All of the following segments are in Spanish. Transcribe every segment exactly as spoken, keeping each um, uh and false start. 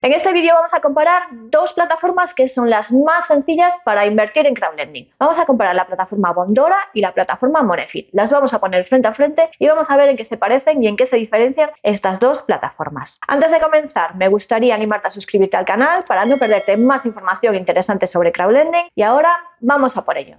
En este vídeo vamos a comparar dos plataformas que son las más sencillas para invertir en crowdlending. Vamos a comparar la plataforma Bondora y la plataforma Monefit. Las vamos a poner frente a frente y vamos a ver en qué se parecen y en qué se diferencian estas dos plataformas. Antes de comenzar, me gustaría animarte a suscribirte al canal para no perderte más información interesante sobre crowdlending y ahora vamos a por ello.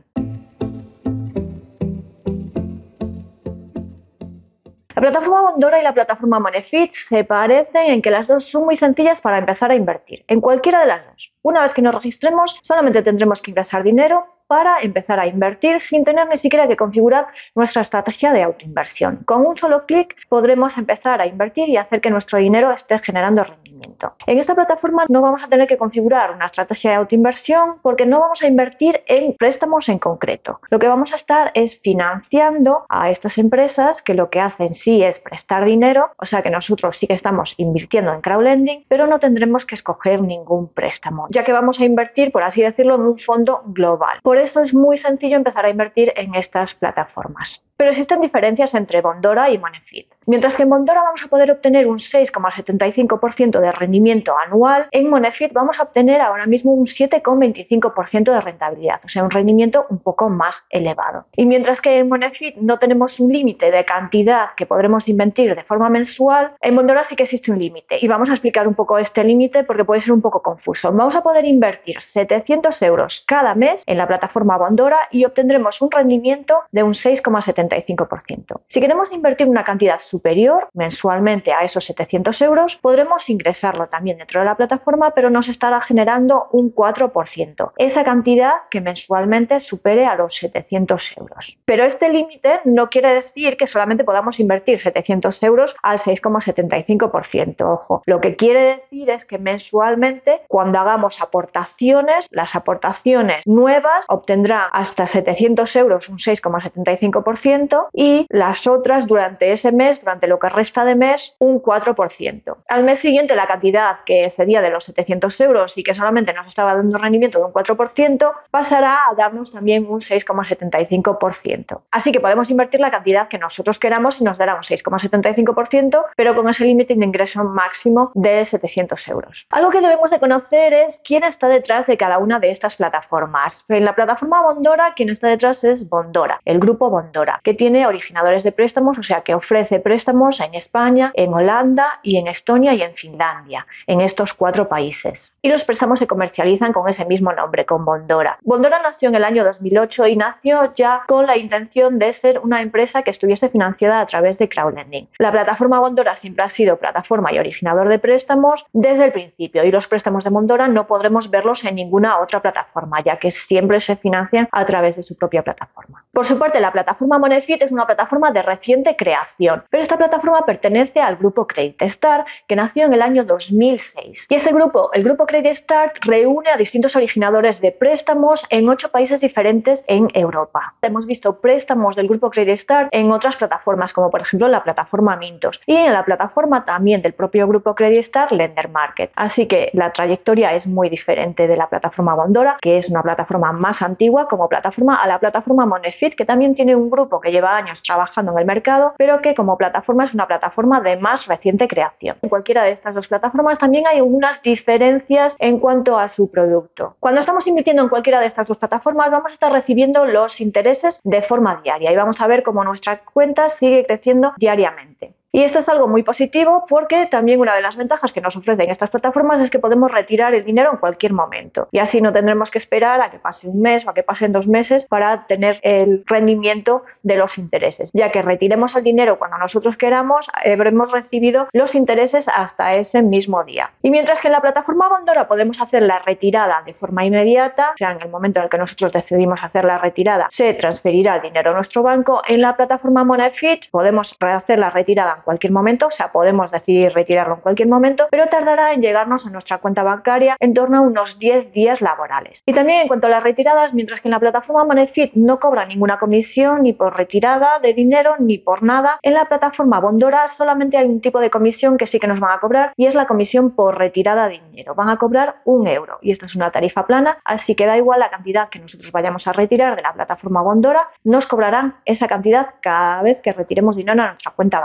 La plataforma Bondora y la plataforma Monefit se parecen en que las dos son muy sencillas para empezar a invertir, en cualquiera de las dos. Una vez que nos registremos, solamente tendremos que ingresar dinero para empezar a invertir sin tener ni siquiera que configurar nuestra estrategia de autoinversión. Con un solo clic podremos empezar a invertir y hacer que nuestro dinero esté generando rendimiento. En esta plataforma no vamos a tener que configurar una estrategia de autoinversión porque no vamos a invertir en préstamos en concreto. Lo que vamos a estar es financiando a estas empresas que lo que hacen sí es prestar dinero, o sea que nosotros sí que estamos invirtiendo en crowdlending, pero no tendremos que escoger ningún préstamo, ya que vamos a invertir, por así decirlo, en un fondo global. Por eso es muy sencillo empezar a invertir en estas plataformas. Pero existen diferencias entre Bondora y Monefit. Mientras que en Bondora vamos a poder obtener un seis coma setenta y cinco por ciento de rendimiento anual, en Monefit vamos a obtener ahora mismo un siete coma veinticinco por ciento de rentabilidad, o sea, un rendimiento un poco más elevado. Y mientras que en Monefit no tenemos un límite de cantidad que podremos invertir de forma mensual, en Bondora sí que existe un límite. Y vamos a explicar un poco este límite porque puede ser un poco confuso. Vamos a poder invertir setecientos euros cada mes en la plataforma Bondora y obtendremos un rendimiento de un seis coma setenta y cinco por ciento. Si queremos invertir una cantidad superior mensualmente a esos setecientos euros, podremos ingresarlo también dentro de la plataforma, pero nos estará generando un cuatro por ciento. Esa cantidad que mensualmente supere a los setecientos euros. Pero este límite no quiere decir que solamente podamos invertir setecientos euros al seis coma setenta y cinco por ciento. Ojo, lo que quiere decir es que mensualmente, cuando hagamos aportaciones, las aportaciones nuevas obtendrán hasta setecientos euros, un seis coma setenta y cinco por ciento, y las otras durante ese mes, durante lo que resta de mes, un cuatro por ciento. Al mes siguiente la cantidad que sería de los setecientos euros y que solamente nos estaba dando un rendimiento de un cuatro por ciento pasará a darnos también un seis coma setenta y cinco por ciento. Así que podemos invertir la cantidad que nosotros queramos y nos dará un seis coma setenta y cinco por ciento, pero con ese límite de ingreso máximo de setecientos euros. Algo que debemos de conocer es quién está detrás de cada una de estas plataformas. En la plataforma Bondora, quien está detrás es Bondora, el grupo Bondora, que tiene originadores de préstamos, o sea que ofrece préstamos en España, en Holanda y en Estonia y en Finlandia, en estos cuatro países. Y los préstamos se comercializan con ese mismo nombre, con Bondora. Bondora nació en el año dos mil ocho y nació ya con la intención de ser una empresa que estuviese financiada a través de crowdlending. La plataforma Bondora siempre ha sido plataforma y originador de préstamos desde el principio y los préstamos de Bondora no podremos verlos en ninguna otra plataforma, ya que siempre se financian a través de su propia plataforma. Por su parte, la plataforma Monefit es una plataforma de reciente creación, pero esta plataforma pertenece al grupo Credit Start, que nació en el año dos mil seis. Y ese grupo, el grupo Credit Start, reúne a distintos originadores de préstamos en ocho países diferentes en Europa. Hemos visto préstamos del grupo Credit Start en otras plataformas, como por ejemplo la plataforma Mintos, y en la plataforma también del propio grupo Credit Start, Lender Market. Así que la trayectoria es muy diferente de la plataforma Bondora, que es una plataforma más antigua como plataforma, a la plataforma Monefit, que también tiene un grupo que lleva años trabajando en el mercado, pero que como plataforma es una plataforma de más reciente creación. En cualquiera de estas dos plataformas también hay unas diferencias en cuanto a su producto. Cuando estamos invirtiendo en cualquiera de estas dos plataformas vamos a estar recibiendo los intereses de forma diaria y vamos a ver cómo nuestra cuenta sigue creciendo diariamente. Y esto es algo muy positivo porque también una de las ventajas que nos ofrecen estas plataformas es que podemos retirar el dinero en cualquier momento y así no tendremos que esperar a que pase un mes o a que pasen dos meses para tener el rendimiento de los intereses, ya que retiremos el dinero cuando nosotros queramos, habremos recibido los intereses hasta ese mismo día. Y mientras que en la plataforma Bondora podemos hacer la retirada de forma inmediata, o sea, en el momento en el que nosotros decidimos hacer la retirada, se transferirá el dinero a nuestro banco, en la plataforma Monefit podemos hacer la retirada en cualquier momento, o sea, podemos decidir retirarlo en cualquier momento, pero tardará en llegarnos a nuestra cuenta bancaria en torno a unos diez días laborales. Y también en cuanto a las retiradas, mientras que en la plataforma Monefit no cobra ninguna comisión ni por retirada de dinero ni por nada, en la plataforma Bondora solamente hay un tipo de comisión que sí que nos van a cobrar y es la comisión por retirada de dinero. Van a cobrar un euro y esto es una tarifa plana, así que da igual la cantidad que nosotros vayamos a retirar de la plataforma Bondora, nos cobrarán esa cantidad cada vez que retiremos dinero a nuestra cuenta bancaria.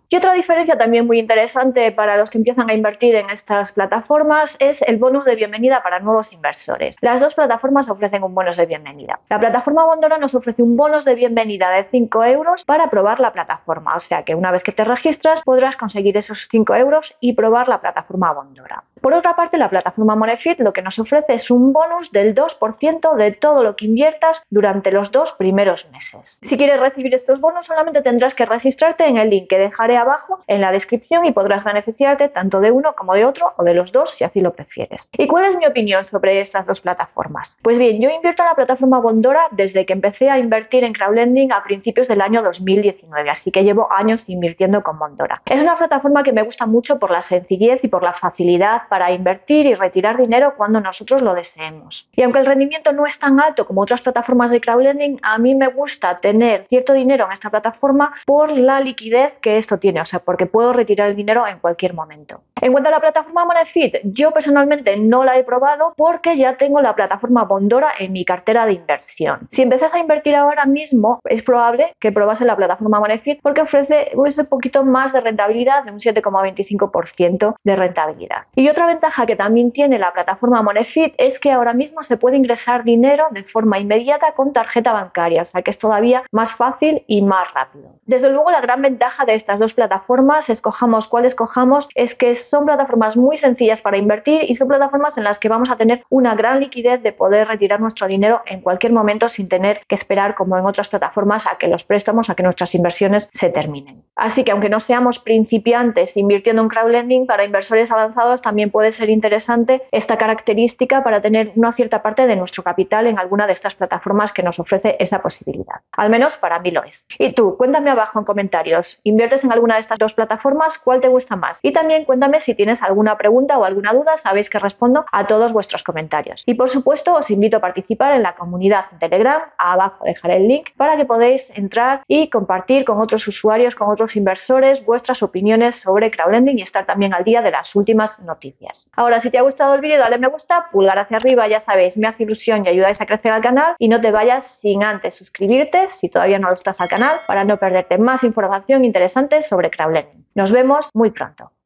Y otra diferencia también muy interesante para los que empiezan a invertir en estas plataformas es el bonus de bienvenida para nuevos inversores. Las dos plataformas ofrecen un bonus de bienvenida. La plataforma Bondora nos ofrece un bonus de bienvenida de cinco euros para probar la plataforma, o sea que una vez que te registras podrás conseguir esos cinco euros y probar la plataforma Bondora. Por otra parte, la plataforma Monefit lo que nos ofrece es un bonus del dos por ciento de todo lo que inviertas durante los dos primeros meses. Si quieres recibir estos bonos, solamente tendrás que registrarte en el link que dejaré abajo en la descripción y podrás beneficiarte tanto de uno como de otro o de los dos si así lo prefieres. ¿Y cuál es mi opinión sobre estas dos plataformas? Pues bien, yo invierto en la plataforma Bondora desde que empecé a invertir en crowdlending a principios del año dos mil diecinueve, así que llevo años invirtiendo con Bondora. Es una plataforma que me gusta mucho por la sencillez y por la facilidad para invertir y retirar dinero cuando nosotros lo deseemos. Y aunque el rendimiento no es tan alto como otras plataformas de crowdlending, a mí me gusta tener cierto dinero en esta plataforma por la liquidez que esto tiene, o sea, porque puedo retirar el dinero en cualquier momento. En cuanto a la plataforma Monefit, yo personalmente no la he probado porque ya tengo la plataforma Bondora en mi cartera de inversión. Si empezás a invertir ahora mismo, es probable que probase la plataforma Monefit porque ofrece un poquito más de rentabilidad, de un siete coma veinticinco por ciento de rentabilidad. Y otra ventaja que también tiene la plataforma Monefit es que ahora mismo se puede ingresar dinero de forma inmediata con tarjeta bancaria, o sea que es todavía más fácil y más rápido. Desde luego, la gran ventaja de estas dos plataformas, escojamos cuál escojamos, es que son plataformas muy sencillas para invertir y son plataformas en las que vamos a tener una gran liquidez de poder retirar nuestro dinero en cualquier momento sin tener que esperar, como en otras plataformas, a que los préstamos, a que nuestras inversiones se terminen. Así que aunque no seamos principiantes invirtiendo en crowdlending, para inversores avanzados también puede ser interesante esta característica para tener una cierta parte de nuestro capital en alguna de estas plataformas que nos ofrece esa posibilidad. Al menos para mí lo es. Y tú, cuéntame abajo en comentarios, ¿inviertes en alguna de estas dos plataformas? ¿Cuál te gusta más? Y también cuéntame si tienes alguna pregunta o alguna duda, sabéis que respondo a todos vuestros comentarios. Y por supuesto, os invito a participar en la comunidad en Telegram, abajo dejaré el link, para que podáis entrar y compartir con otros usuarios, con otros inversores, vuestras opiniones sobre crowdlending y estar también al día de las últimas noticias. Ahora, si te ha gustado el vídeo, dale me gusta, pulgar hacia arriba, ya sabéis, me hace ilusión y ayudáis a crecer al canal, y no te vayas sin antes suscribirte si todavía no lo estás al canal para no perderte más información interesante sobre crowdlending. Nos vemos muy pronto.